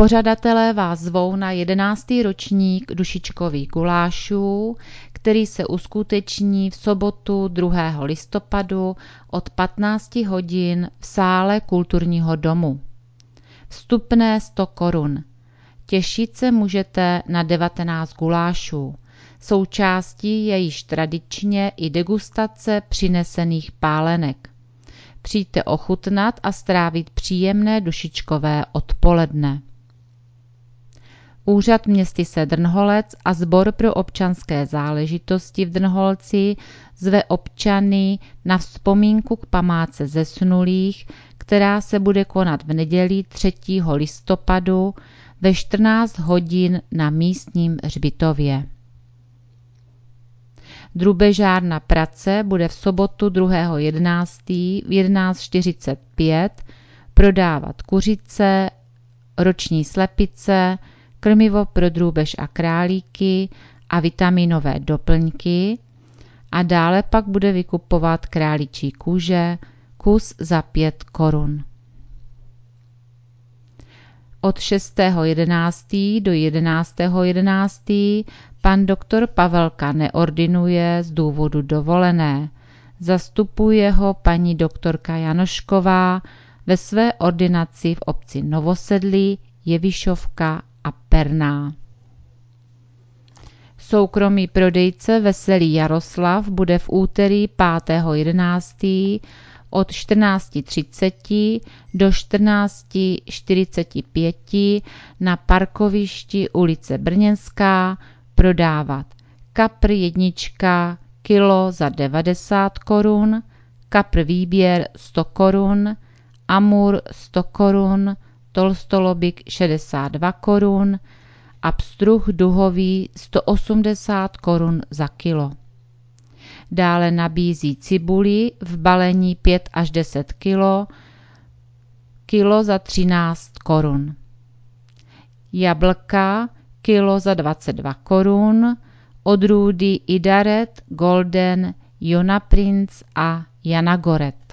Pořadatelé vás zvou na 11. ročník dušičkových gulášů, který se uskuteční v sobotu 2. listopadu od 15 hodin v sále Kulturního domu. Vstupné 100 korun. Těšit se můžete na 19 gulášů. Součástí je již tradičně i degustace přinesených pálenek. Přijďte ochutnat a strávit příjemné dušičkové odpoledne. Úřad městyse Drnholec a Sbor pro občanské záležitosti v Drnholci zve občany na vzpomínku k památce zesnulých, která se bude konat v neděli 3. listopadu ve 14 hodin na místním hřbitově. Drubežárna Prace bude v sobotu 2.11. v 11:45 prodávat kuřice, roční slepice, krmivo pro drůbež a králíky a vitaminové doplňky a dále pak bude vykupovat králičí kůže, kus za 5 korun. Od 6.11. do 11.11. pan doktor Pavelka neordinuje z důvodu dovolené. Zastupuje ho paní doktorka Janošková ve své ordinaci v obci Novosedlí, Jevišovka a Perná. Soukromý prodejce Veselý Jaroslav bude v úterý 5.11. od 14:30 do 14:45 na parkovišti ulice Brněnská prodávat kapr jednička kilo za 90 korun, kapr výběr 100 korun, amur 100 korun, tolstolobik 62 korun a pstruh duhový 180 korun za kilo. Dále nabízí cibuli v balení 5 až 10 kilo za 13 korun. Jablka kilo za 22 korun, odrůdy Idaret, Golden, Jona Prince a Jana Goret.